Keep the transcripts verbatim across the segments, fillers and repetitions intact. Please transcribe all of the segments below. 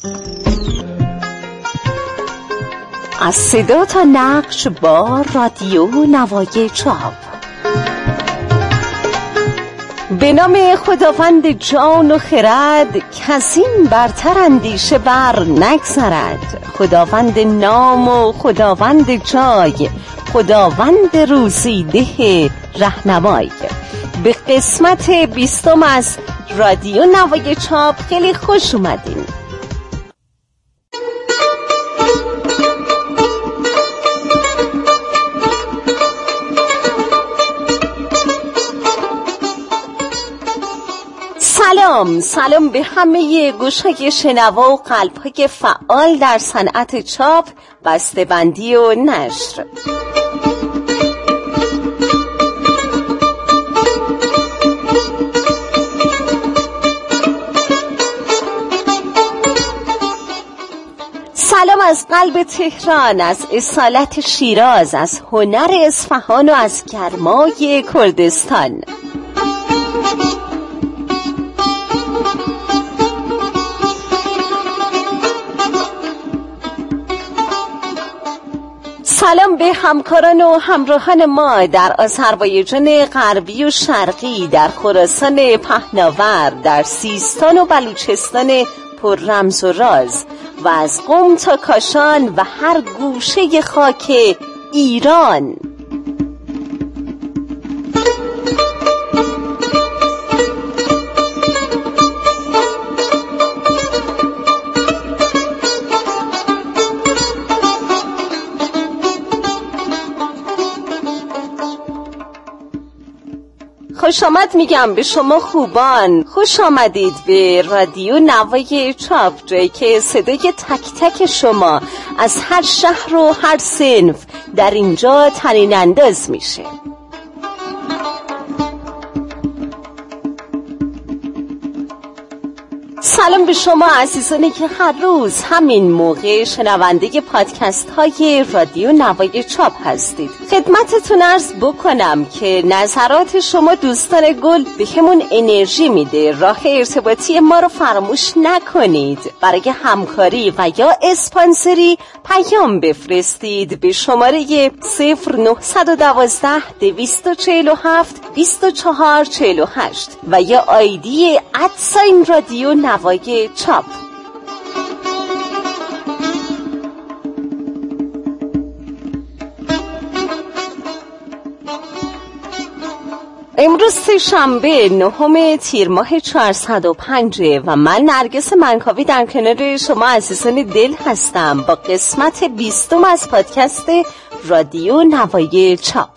از صدا تا نقش با رادیو نوای چاپ. به نام خداوند جان و خرد، کسین برتر اندیشه بر نگذرد. خداوند نام و خداوند جای، خداوند روزیده رهنمای. به قسمت بیستم از رادیو نوای چاپ خیلی خوش اومدین. سلام سلام به همه گوشهای شنوا و قلبهای فعال در صنعت چاپ، بسته‌بندی و نشر. سلام از قلب تهران، از اصالت شیراز، از هنر اصفهان و از گرمای کردستان. سلام به همکاران و همراهان ما در آذربایجان غربی و شرقی، در خراسان پهناور، در سیستان و بلوچستان پر رمز و راز و از قم تا کاشان و هر گوشه خاک ایران. خوش آمد میگم به شما خوبان، خوش آمدید به رادیو نوای چاپ، جایی که صدای تک تک شما از هر شهر و هر صنف در اینجا طنین انداز میشه. سلام به شما عزیزانی که هر روز همین موقع شنونده پادکست های رادیو نوای چاپ هستید. خدمتتون عرض بکنم که نظرات شما دوستان گل به همون انرژی میده. راه ارتباطی ما رو فراموش نکنید. برای همکاری و یا اسپانسری پیام بفرستید به شماره صفر نهصد و دوازده دویست و چهل و هفت بیست و چهار چهل و هشت و یا آیدی ادساین رادیو نوای چاپ. امروز سه‌شنبه نهم تیر ماه چهارصد و پنج و من نرگس منکاوی در کنار شما عزیزان دل هستم با قسمت بیستم از پادکست رادیو نوای چاپ.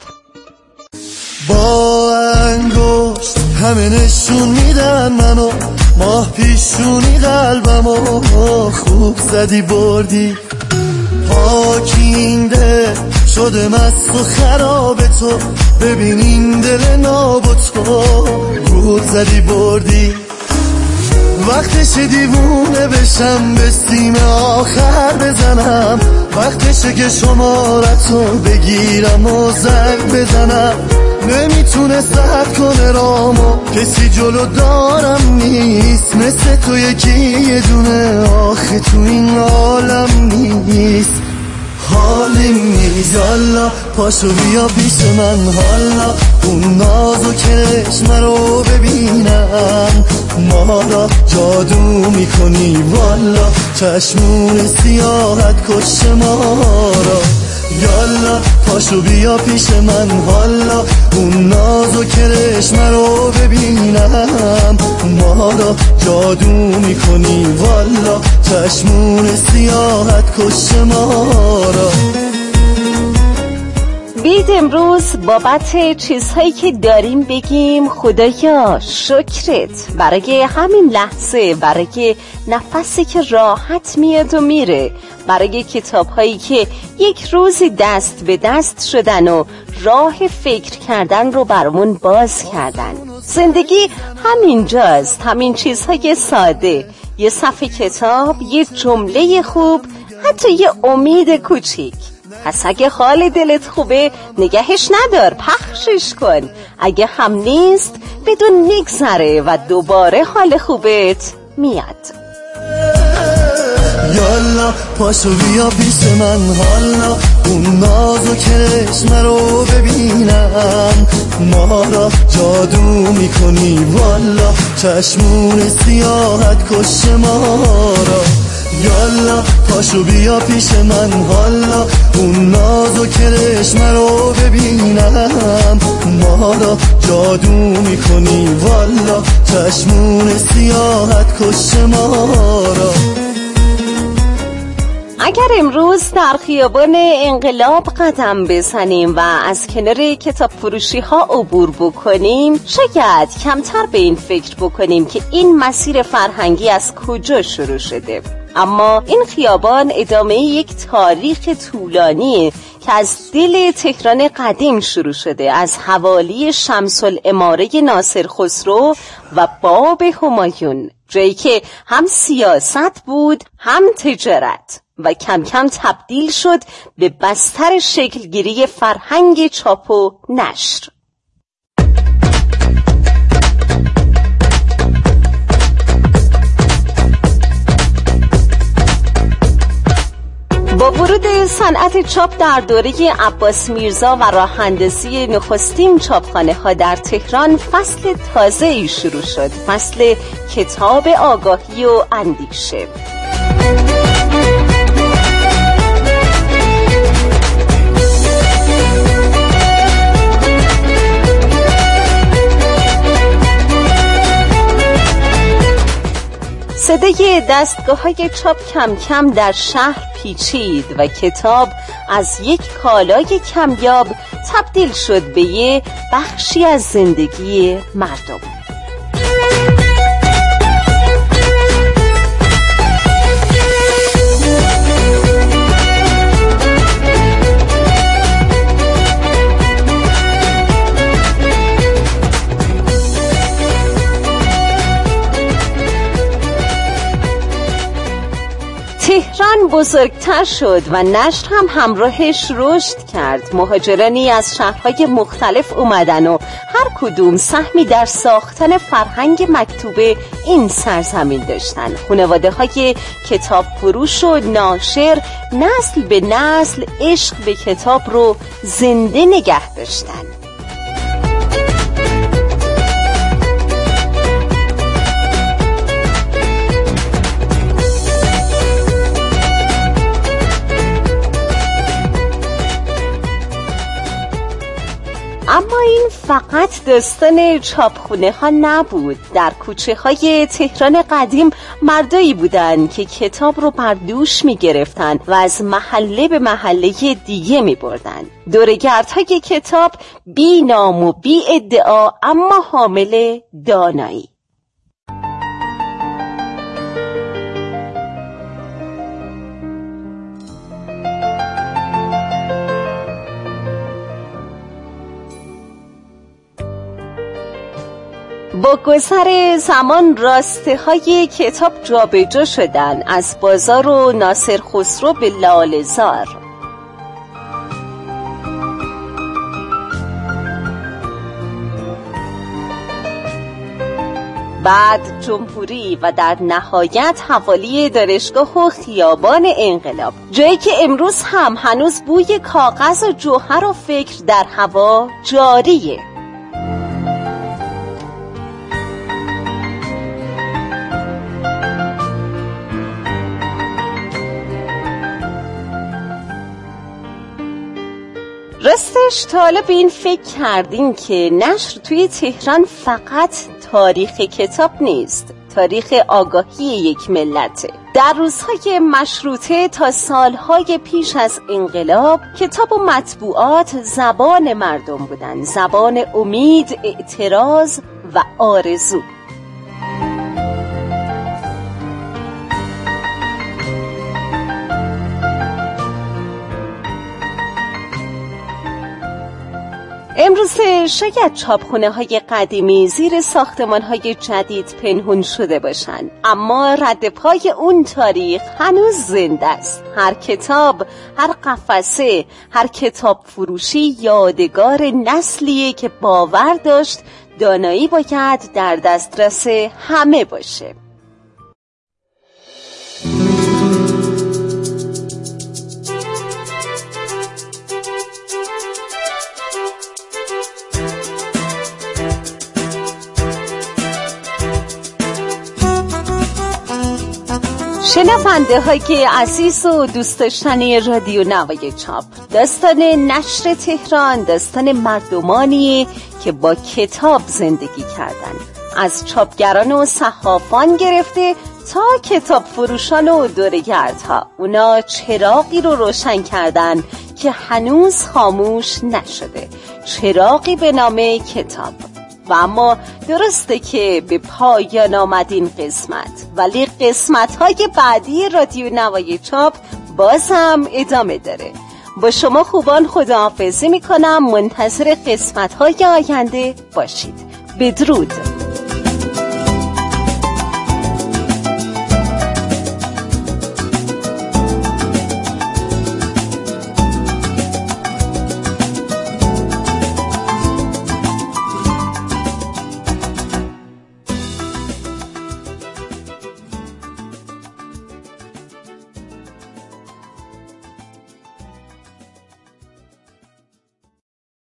با انگشت همه نشون میدن منو، ماه پیشونی قلبمو خوب زدی بردی، پاکینده شده مست و خراب تو، ببین این دل ناب و تو گول زدی بردی. وقتش دیوونه بشم به سیم آخر بزنم، وقتشه که شمارتو بگیرم و زنگ بزنم. نمیتونه سرد کنه رامو، کسی جلو دارم نیست مثل تو، یکی یه دونه آخه تو این عالم نیست. حالیم نیست یالا پاشو بیا پیش من، حالا اون ناز و چشم رو ببینم، ما را جادو میکنی والا، چشمون سیاحت کش ما را. یالا پاشو بیا پیش من، حالا اون ناز و کرشم رو ببینم، ما را جادو میکنی والا، چشمون سیاحت کش ما را. بید امروز بابت چیزهایی که داریم بگیم خدایا شکرت برای همین لحظه، برای نفسی که راحت میاد و میره، برای کتابهایی که یک روزی دست به دست شدن و راه فکر کردن رو برامون باز کردن. زندگی همینجاست، همین چیزهای ساده، یه صفحه کتاب، یه جمله خوب، حتی یه امید کوچیک. پس اگه حال دلت خوبه نگهش ندار، پخشش کن. اگه هم نیست بدون میگذره و دوباره حال خوبت میاد. یالا پاشو بیا پیش من حالا اون ناز و کرشم رو ببینم ما را جادو میکنی والا چشمون سیاحت کش ما را یالا پاشو بیا پیش من حالا اون ناز و کرشم رو ببینم ما را جادو میکنی والا چشمون سیاحت کش ما را اگر امروز در خیابان انقلاب قدم بزنیم و از کنار کتاب فروشی ها عبور بکنیم شاید کمتر به این فکر بکنیم که این مسیر فرهنگی از کجا شروع شده، اما این خیابان ادامه یک تاریخ طولانیه که از دل تهران قدیم شروع شده، از حوالی شمس العماره ناصر خسرو و باب همایون، جایی که هم سیاست بود هم تجارت و کم کم تبدیل شد به بستر شکلگیری فرهنگ چاپ و نشر. با ورود صنعت چاپ در دوره عباس میرزا و راه اندازی نخستین چاپخانه ها در تهران فصل تازه‌ای شروع شد، فصل کتاب آگاهی و اندیشه. صدای دستگاه‌های چاپ کم کم در شهر پیچید و کتاب از یک کالای کمیاب تبدیل شد به یک بخشی از زندگی مردم. تهران بزرگتر شد و نشر هم همراهش رشد کرد. مهاجرانی از شهرهای مختلف اومدن و هر کدوم سهمی در ساختن فرهنگ مکتوب این سرزمین داشتن. خانواده های کتاب فروش و ناشر نسل به نسل عشق به کتاب رو زنده نگه داشتن. اما این فقط داستان چاپخونه ها نبود. در کوچه های تهران قدیم مردایی بودند که کتاب رو بر دوش می گرفتن و از محله به محله دیگه می بردن. دورگرد های کتاب بی نام و بی ادعا اما حامل دانایی. با گذر زمان راسته های کتاب جابجا شدن از بازار و ناصر خسرو به لاله‌زار. بعد جمهوری و در نهایت حوالی دانشگاه و خیابان انقلاب، جایی که امروز هم هنوز بوی کاغذ و جوهر و فکر در هوا جاریه. راستش تا حالا به این فکر کردین که نشر توی تهران فقط تاریخ کتاب نیست، تاریخ آگاهی یک ملته. در روزهای مشروطه تا سالهای پیش از انقلاب کتاب و مطبوعات زبان مردم بودن، زبان امید، اعتراض و آرزو. امروزه شاید چاپخونه های قدیمی زیر ساختمان های جدید پنهون شده باشند، اما رد پای اون تاریخ هنوز زنده است. هر کتاب، هر قفسه، هر کتاب فروشی یادگار نسلیه که باور داشت دانایی باید در دسترس همه باشه. شنونده های عزیز و دوست داشتنی رادیو نوای چاپ، داستان نشر تهران داستان مردمانی که با کتاب زندگی کردن، از چاپگران و صحافان گرفته تا کتاب فروشان و دوره‌گردها. اونا چراغی رو روشن کردن که هنوز خاموش نشده، چراغی به نام کتاب. و اما درسته که به پایان آمد این قسمت، ولی قسمت‌های بعدی رادیو نوای چاپ باز هم ادامه داره. با شما خوبان خداحافظی میکنم، منتظر قسمت‌های آینده باشید. بدرود.